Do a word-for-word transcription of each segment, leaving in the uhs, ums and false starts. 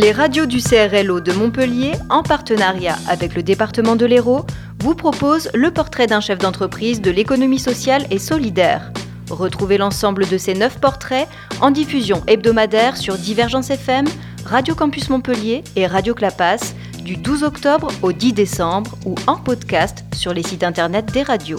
Les radios du C R L O de Montpellier, en partenariat avec le département de l'Hérault, vous proposent le portrait d'un chef d'entreprise de l'économie sociale et solidaire. Retrouvez l'ensemble de ces neuf portraits en diffusion hebdomadaire sur Divergence F M, Radio Campus Montpellier et Radio Clapas du douze octobre au dix décembre ou en podcast sur les sites internet des radios.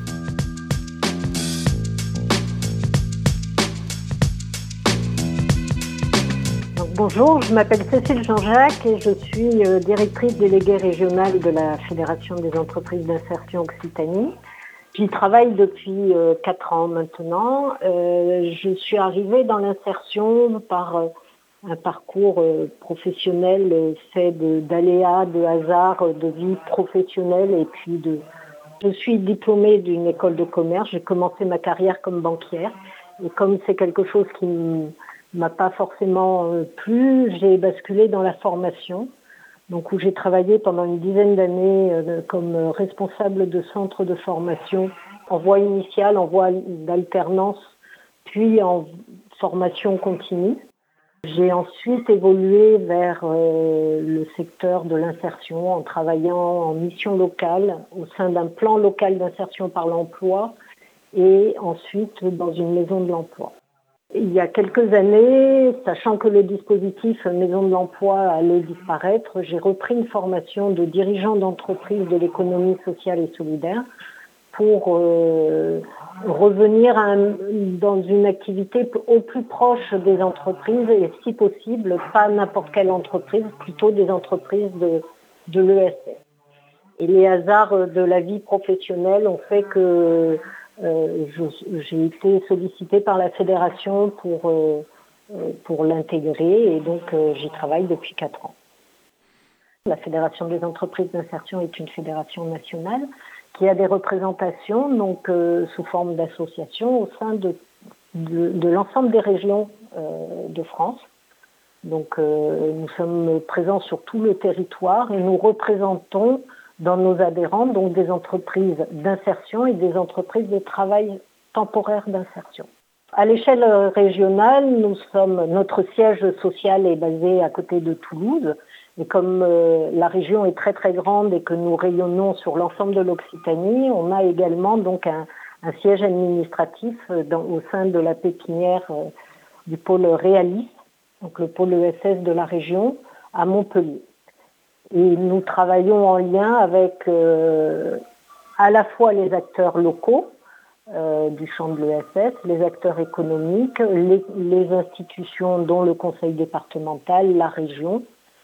Bonjour, je m'appelle Cécile Jean-Jacques et je suis euh, directrice déléguée régionale de la Fédération des entreprises d'insertion Occitanie. J'y travaille depuis euh, quatre ans maintenant. Euh, je suis arrivée dans l'insertion par euh, un parcours euh, professionnel euh, fait de, d'aléas, de hasards, de vie professionnelle et puis de... Je suis diplômée d'une école de commerce. J'ai commencé ma carrière comme banquière et comme c'est quelque chose qui me m'a pas forcément plu, j'ai basculé dans la formation, donc où j'ai travaillé pendant une dizaine d'années euh, comme responsable de centre de formation en voie initiale, en voie d'alternance, puis en formation continue. J'ai ensuite évolué vers euh, le secteur de l'insertion en travaillant en mission locale au sein d'un plan local d'insertion par l'emploi et ensuite dans une maison de l'emploi. Il y a quelques années, sachant que le dispositif Maison de l'Emploi allait disparaître, j'ai repris une formation de dirigeant d'entreprise de l'économie sociale et solidaire pour euh, revenir à un, dans une activité au plus proche des entreprises et si possible, pas n'importe quelle entreprise, plutôt des entreprises de, de l'E S S. Et les hasards de la vie professionnelle ont fait que Euh, je, j'ai été sollicitée par la fédération pour, euh, pour l'intégrer et donc euh, j'y travaille depuis quatre ans. La Fédération des entreprises d'insertion est une fédération nationale qui a des représentations donc, euh, sous forme d'associations au sein de, de, de l'ensemble des régions euh, de France. Donc euh, nous sommes présents sur tout le territoire et nous représentons dans nos adhérents, donc des entreprises d'insertion et des entreprises de travail temporaire d'insertion. À l'échelle régionale, nous sommes, notre siège social est basé à côté de Toulouse. Et comme euh, la région est très très grande et que nous rayonnons sur l'ensemble de l'Occitanie, on a également donc un, un siège administratif dans, au sein de la pépinière euh, du pôle Réalis, donc le pôle E S S de la région, à Montpellier. Et nous travaillons en lien avec euh, à la fois les acteurs locaux euh, du champ de l'E S S, les acteurs économiques, les, les institutions dont le conseil départemental, la région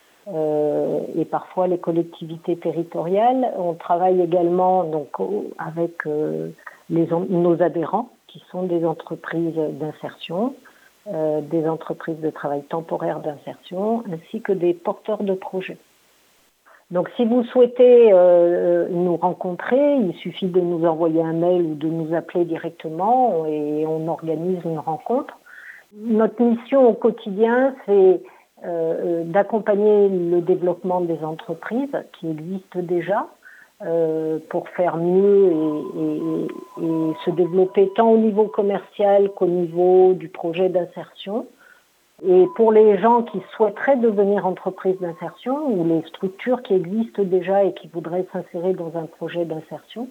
euh, et parfois les collectivités territoriales. On travaille également donc, avec euh, les, nos adhérents qui sont des entreprises d'insertion, euh, des entreprises de travail temporaire d'insertion ainsi que des porteurs de projets. Donc si vous souhaitez euh, nous rencontrer, il suffit de nous envoyer un mail ou de nous appeler directement et on organise une rencontre. Notre mission au quotidien, c'est euh, d'accompagner le développement des entreprises qui existent déjà euh, pour faire mieux et, et, et se développer tant au niveau commercial qu'au niveau du projet d'insertion. Et pour les gens qui souhaiteraient devenir entreprise d'insertion ou les structures qui existent déjà et qui voudraient s'insérer dans un projet d'insertion,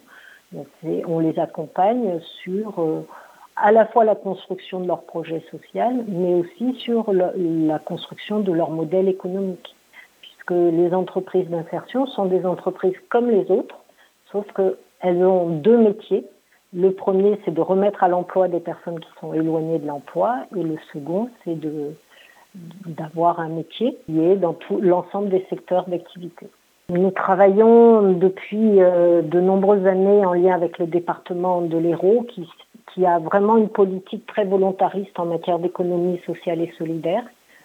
on les accompagne sur euh, à la fois la construction de leur projet social, mais aussi sur le, la construction de leur modèle économique. Puisque les entreprises d'insertion sont des entreprises comme les autres, sauf qu'elles ont deux métiers. Le premier, c'est de remettre à l'emploi des personnes qui sont éloignées de l'emploi. Et le second, c'est de, d'avoir un métier qui est dans tout l'ensemble des secteurs d'activité. Nous travaillons depuis euh, de nombreuses années en lien avec le département de l'Hérault qui, qui a vraiment une politique très volontariste en matière d'économie sociale et solidaire.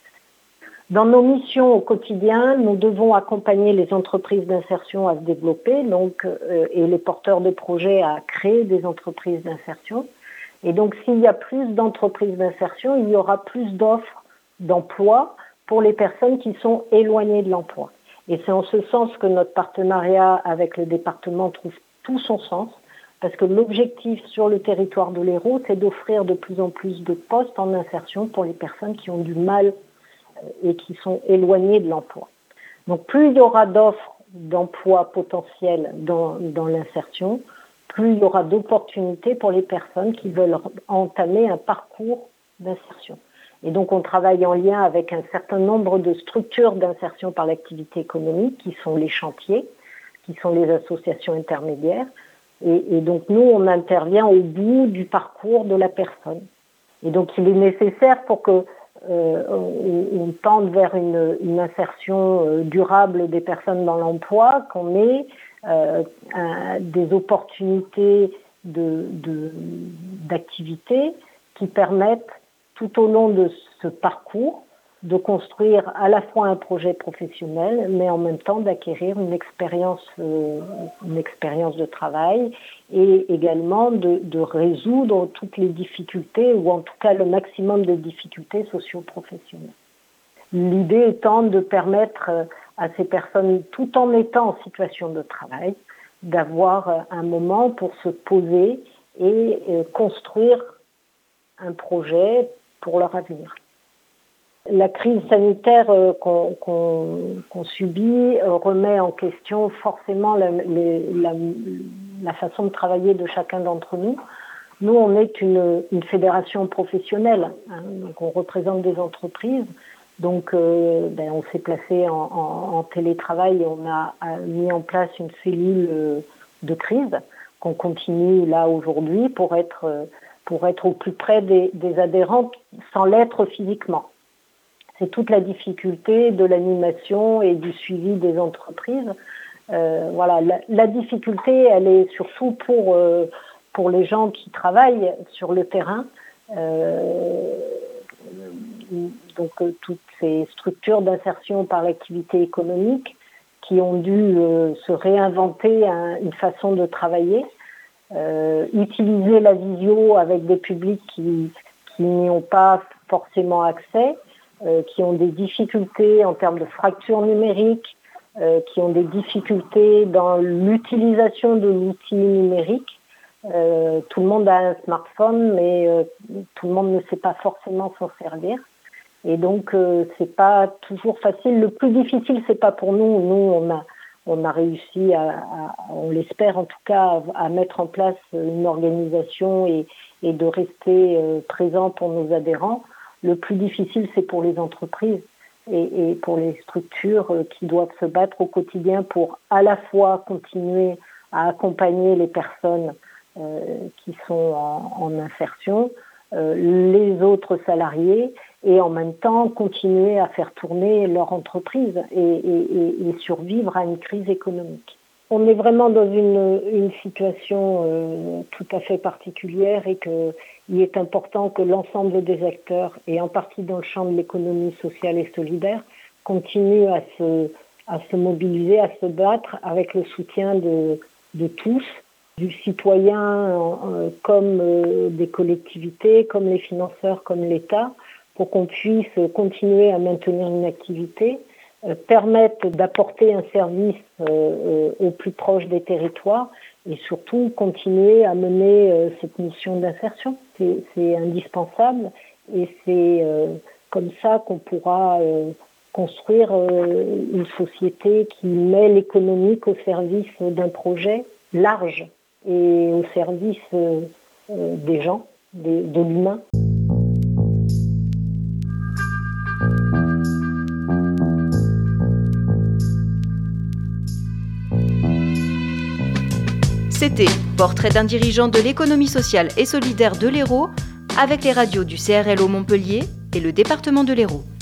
Dans nos missions au quotidien, nous devons accompagner les entreprises d'insertion à se développer donc, euh, et les porteurs de projets à créer des entreprises d'insertion. Et donc, s'il y a plus d'entreprises d'insertion, il y aura plus d'offres d'emploi pour les personnes qui sont éloignées de l'emploi. Et c'est en ce sens que notre partenariat avec le département trouve tout son sens, parce que l'objectif sur le territoire de l'Hérault, c'est d'offrir de plus en plus de postes en insertion pour les personnes qui ont du mal et qui sont éloignés de l'emploi. Donc plus il y aura d'offres d'emploi potentielles dans, dans l'insertion, plus il y aura d'opportunités pour les personnes qui veulent entamer un parcours d'insertion. Et donc on travaille en lien avec un certain nombre de structures d'insertion par l'activité économique qui sont les chantiers, qui sont les associations intermédiaires. Et, et donc nous, on intervient au bout du parcours de la personne. Et donc il est nécessaire pour que euh, on, on tende vers une, une insertion euh, durable des personnes dans l'emploi, qu'on ait euh, un, des opportunités de, de, d'activité qui permettent tout au long de ce parcours de construire à la fois un projet professionnel, mais en même temps d'acquérir une expérience, euh, une expérience de travail et également de, de résoudre toutes les difficultés ou en tout cas le maximum de difficultés socio-professionnelles. L'idée étant de permettre à ces personnes, tout en étant en situation de travail, d'avoir un moment pour se poser et euh, construire un projet pour leur avenir. La crise sanitaire euh, qu'on, qu'on, qu'on subit euh, remet en question forcément la, les, la, la façon de travailler de chacun d'entre nous. Nous, on est une, une fédération professionnelle, hein, donc on représente des entreprises. Donc, euh, ben, on s'est placé en, en, en télétravail et on a, a mis en place une cellule euh, de crise qu'on continue là aujourd'hui pour être, euh, pour être au plus près des, des adhérents sans l'être physiquement. C'est toute la difficulté de l'animation et du suivi des entreprises. Euh, voilà, la, la difficulté, elle est surtout pour, euh, pour les gens qui travaillent sur le terrain. Euh, donc, euh, toutes ces structures d'insertion par l'activité économique qui ont dû euh, se réinventer un, une façon de travailler, euh, utiliser la visio avec des publics qui, qui n'y ont pas forcément accès, Euh, qui ont des difficultés en termes de fracture numérique, euh, qui ont des difficultés dans l'utilisation de l'outil numérique. Euh, tout le monde a un smartphone, mais euh, tout le monde ne sait pas forcément s'en servir. Et donc, euh, c'est pas toujours facile. Le plus difficile, c'est pas pour nous. Nous, on a, on a réussi, à, à, on l'espère en tout cas, à, à mettre en place une organisation et, et de rester euh, présent pour nos adhérents. Le plus difficile, c'est pour les entreprises et, et pour les structures qui doivent se battre au quotidien pour à la fois continuer à accompagner les personnes euh, qui sont en, en insertion, euh, les autres salariés, et en même temps continuer à faire tourner leur entreprise et, et, et survivre à une crise économique. On est vraiment dans une, une situation euh, tout à fait particulière et qu'il est important que l'ensemble des acteurs, et en partie dans le champ de l'économie sociale et solidaire, continuent à se, à se mobiliser, à se battre avec le soutien de, de tous, du citoyen euh, comme euh, des collectivités, comme les financeurs, comme l'État, pour qu'on puisse continuer à maintenir une activité, permettent d'apporter un service euh, au plus proche des territoires et surtout continuer à mener euh, cette mission d'insertion. C'est, c'est indispensable et c'est euh, comme ça qu'on pourra euh, construire euh, une société qui met l'économique au service d'un projet large et au service euh, euh, des gens, des, de l'humain. C'était Portrait d'un dirigeant de l'économie sociale et solidaire de l'Hérault avec les radios du C R L O Montpellier et le département de l'Hérault.